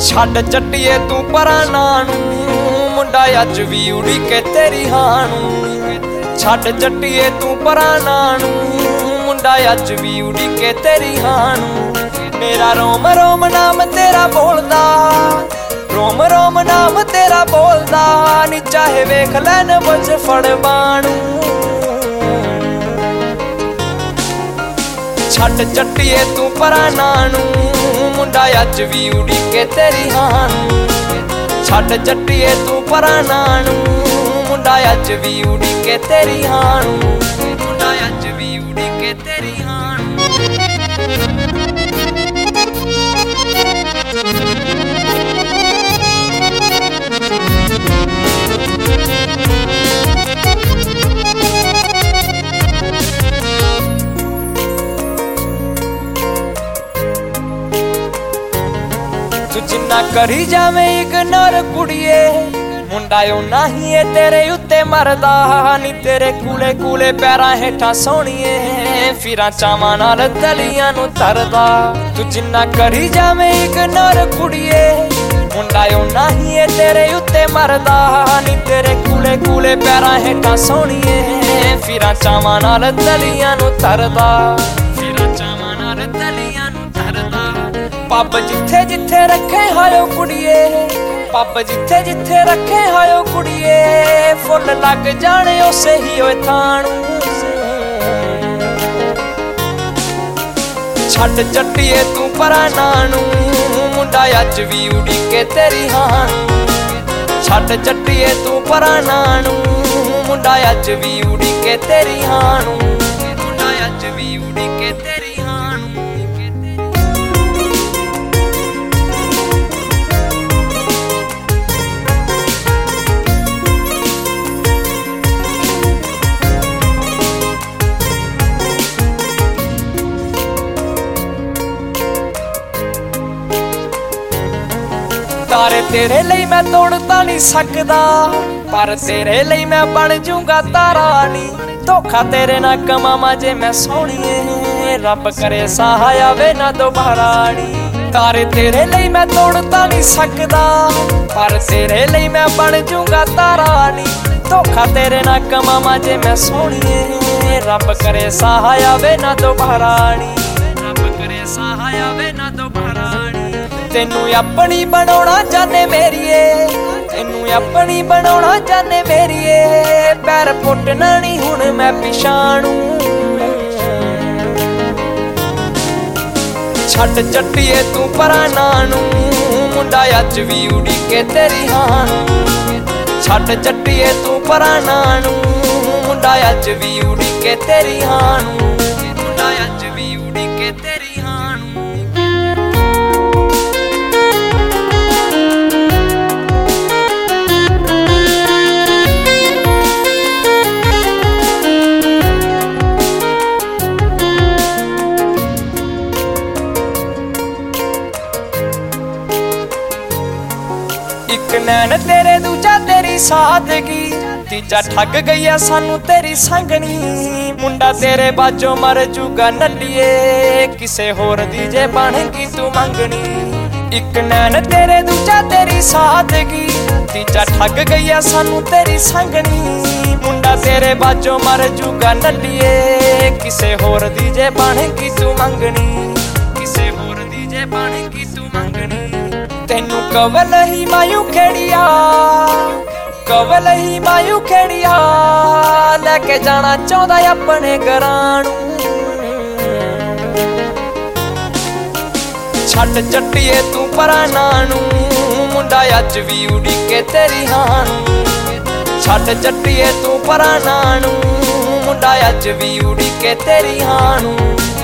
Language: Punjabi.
ਛੱਡ ਚੱਟੀਏ ਤੂੰ ਪਰਾਂ ਨਾਂ ਨੂੰ, ਮੁੰਡਾ ਅੱਜ ਵੀ ਉਡੀਕੇ ਤੇਰੀ ਹਾਂ ਨੂੰ। ਛੱਡ ਚੱਟੀਏ ਤੂੰ ਪਰਾਂ ਨਾਂ ਨੂੰ, ਮੁੰਡਾ ਅੱਜ ਵੀ ਉਡੀਕੇ ਤੇਰੀ ਹਾਂ ਨੂੰ। ਮੇਰਾ ਰੋਮ ਰੋਮ ਨਾਮ ਤੇਰਾ ਬੋਲਦਾ, ਰੋਮ ਰੋਮ ਨਾਮ ਤੇਰਾ ਬੋਲਦਾ ਨੀ, ਚਾਹੇ ਵੇਖ ਲੈਣ ਬੁਝ ਫੜ ਬਾਣੂ। ਛੱਡ ਚੱਟੀਏ ਤੂੰ ਪਰਾਂ ਨਾਂ ਨੂੰ, ਮੁੰਡਾ ਅੱਜ ਵੀ ਉਡੀਕੇ ਤੇਰੀ ਹਾਂ ਨੂੰ। ਛੱਡ ਚੱਟੀਏ ਤੂੰ ਪਰਾਂ ਨਾਂ ਨੂੰ, ਮੁੰਡਾ ਅੱਜ ਵੀ ਉਡੀਕੇ ਤੇਰੀ ਹਾਂ ਨੂੰ। ਮੁੰਡਾ ਅੱਜ ਵੀ ਉਡੀਕੇ ਤੇਰੀ ਹਾਂ ਨੂੰ। ਤੂੰ ਜਿੰਨਾ ਕਰੀ ਜਾਵੇਂ ਇਗਨੋਰ ਕੁੜੀਏ, ਮੁੰਡਾ ਓਨਾ ਹੀ ਏ ਤੇਰੇ ਉੱਤੇ ਮਰਦਾ ਨੀ। ਤੇਰੇ ਕੂਲੇ ਕੂਲੇ ਪੈਰਾਂ ਹੇਠਾਂ ਸੋਹਣੀਏ, ਫਿਰਾਂ ਚਾਵਾਂ ਨਾਲ ਤਲੀਆਂ ਨੂੰ ਤਰਦਾ। ਤੂੰ ਜਿੰਨਾ ਕਰੀ ਜਾਵੇਂ ਇਗਨੋਰ ਕੁੜੀਏ, ਮੁੰਡਾ ਓਨਾ ਹੀ ਏ ਤੇਰੇ ਉੱਤੇ ਮਰਦਾ ਨੀ। ਤੇਰੇ ਕੂਲੇ ਕੂਲੇ ਪੈਰਾਂ ਹੇਠਾਂ ਸੋਹਣੀਏ, ਫਿਰਾਂ ਚਾਵਾਂ ਨਾਲ ਤਲੀਆਂ ਨੂੰ ਤਰਦਾ। ਫਿਰਾਂ ਚਾਵਾਂ ਨਾਲ ਤਲੀਆਂ ਨੂੰ ਤਰਦਾ। ਪੱਬ ਜਿੱਥੇ ਜਿੱਥੇ ਰੱਖੇ ਹਾਇਓ ਕੁੜੀਏ, ਪੱਬ ਜਿੱਥੇ ਜਿੱਥੇ ਰੱਖੇ ਹਾਇਓ ਕੁੜੀਏ, ਫੁੱਲ ਲੱਗ ਜਾਣੇ ਉਸੇ ਹੀ ਓਏ ਥਾਂ ਨੂੰ। ਛੱਡ ਚੱਟੀਏ ਤੂੰ ਪਰਾਂ ਨਾਂ ਨੂੰ, ਮੁੰਡਾ ਅੱਜ ਵੀ ਉਡੀਕੇ ਤੇਰੀ ਹਾਂ ਨੂੰ। ਛੱਡ ਚੱਟੀਏ ਤੂੰ ਪਰਾਂ ਨਾਂ ਨੂੰ, ਮੁੰਡਾ ਅੱਜ ਵੀ ਉਡੀਕੇ ਤੇਰੀ ਹਾਂ ਨੂੰ। ਮੁੰਡਾ ਅੱਜ ਵੀ ਉਡੀਕੇ ਤੇਰੀ ਹਾਂ ਨੂੰ। ਤਾਰੇ ਤੇਰੇ ਲਈ ਮੈਂ ਤੋੜ ਤਾਂ ਨਹੀਂ ਸਕਦਾ, ਪਰ ਤੇਰੇ ਲਈ ਮੈਂ ਬਣ ਜੂੰਗਾ ਤਾਰਾ ਨੀ। ਧੋਖਾ ਤੇਰੇ ਨਾਲ ਕਮਾਵਾਂ ਜੇ ਮੈਂ ਸੋਹਣੀਏ, ਰੱਬ ਕਰੇ ਸਾਹ ਆਵੇ ਨਾ ਦੁਬਾਰਾ ਨੀ। ਤਾਰੇ ਤੇਰੇ ਲਈ ਮੈਂ ਤੋੜ ਤਾਂ ਨਹੀਂ ਸਕਦਾ, ਪਰ ਤੇਰੇ ਲਈ ਮੈਂ ਬਣ ਜੂੰਗਾ ਤਾਰਾ ਨੀ। ਧੋਖਾ ਤੇਰੇ ਨਾਲ ਕਮਾਵਾਂ ਜੇ ਮੈਂ ਸੋਹਣੀਏ, ਰੱਬ ਕਰੇ ਸਾਹ ਆਵੇ ਨਾ ਦੁਬਾਰਾ ਨੀ। ਰੱਬ ਕਰੇ ਸਾਹ ਆਵੇ ਨਾ ਦੁਬਾਰਾ ਨੀ। ਤੈਨੂੰ ਆਪਣੀ ਬਣਾਉਣਾ ਚਾਹਨੇ ਮੇਰੀਏ, ਤੈਨੂੰ ਆਪਣੀ ਬਣਾਉਣਾ ਚਾਹਨੇ ਮੇਰੀਏ, ਪੈਰ ਪੁੱਟਣਾ ਨਹੀਂ ਹੁਣ ਮੈਂ ਪਿਛਾਣੂ। ਛੱਡ ਚੱਟੀਏ ਤੂੰ ਪਰਾਂ ਨਾਂ ਨੂੰ, ਮੁੰਡਾ ਅੱਜ ਵੀ ਉਡੀਕੇ ਤੇਰੀ ਹਾਂ ਨੂੰ। ਛੱਡ ਚੱਟੀਏ ਤੂੰ ਪਰਾਂ ਨਾਂ ਨੂੰ, ਮੁੰਡਾ ਅੱਜ ਵੀ ਉਡੀਕੇ ਤੇਰੀ ਹਾਂ ਨੂੰ। ਮੁੰਡਾ ਅੱਜ ਵੀ ਉਡੀਕੇ ਤੇਰੀ ਹਾਂ ਨੂੰ। ਇੱਕ ਨੈਣ ਤੇਰੇ ਦੂਜਾ ਤੇਰੀ ਸਾਦਗੀ, ਤੀਜਾ ਠੱਗ ਗਈਆ ਸਾਨੂੰ ਤੇਰੀ ਸੰਗਣੀ। ਮੁੰਡਾ ਤੇਰੇ ਬਾਝੋਂ ਮਰ ਜੂਗਾ ਨੱਲੀਏ, ਕਿਸੇ ਹੋਰ ਦੀ ਜੇ ਬਣ ਗਈ ਤੂੰ ਮੰਗਣੀ। ਇੱਕ ਨੈਣ ਤੇਰੇ ਦੂਜਾ ਤੇਰੀ ਸਾਦਗੀ, ਤੀਜਾ ਠੱਗ ਗਈਆ ਸਾਨੂੰ ਤੇਰੀ ਸੰਗਣੀ। ਮੁੰਡਾ ਤੇਰੇ ਬਾਝੋਂ ਮਰ ਜੂਗਾ ਨੱਲੀਏ, ਕਿਸੇ ਹੋਰ ਦੀ ਜੇ ਬਣ ਗਈ ਤੂੰ ਮੰਗਣੀ। ਕਿਸੇ ਹੋਰ ਦੀ ਜੇ ਬਣ ਗਈ ਤੂੰ ਮੰਗਣੀ। ਤੈਨੂੰ ਕਵਲ ਹੀ ਮਾਯੂ ਖੇੜੀਆ, ਕਵਲ ਹੀ ਮਾਯੂ ਖੇੜੀਆ, ਲੈ ਕੇ ਜਾਣਾ ਚਾਹੁੰਦਾ ਆਪਣੇ ਘਰਾਂ ਨੂੰ। ਛੱਡ ਚੱਟੀਏ ਤੂੰ ਪਰਾਂ ਨਾਂ ਨੂੰ, ਮੁੰਡਾ ਅੱਜ ਵੀ ਉਡੀਕੇ ਤੇਰੀ ਹਾਂ ਨੂੰ। ਛੱਡ ਚੱਟੀਏ ਤੂੰ ਪਰਾਂ ਨਾਂ ਨੂੰ, ਮੁੰਡਾ ਅੱਜ ਵੀ ਉਡੀਕੇ ਤੇਰੀ ਹਾਂ ਨੂੰ।